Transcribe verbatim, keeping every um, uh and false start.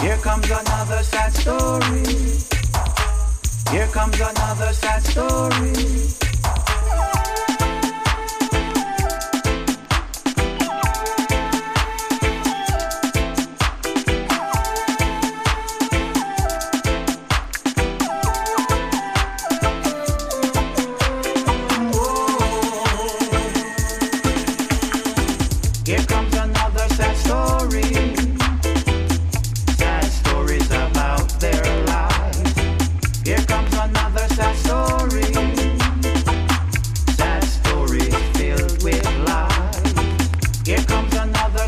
Here comes another sad story. Here comes another sad story. Here comes another sad story. Sad stories about their lives. Here comes another sad story. Sad stories filled with lies. Here comes another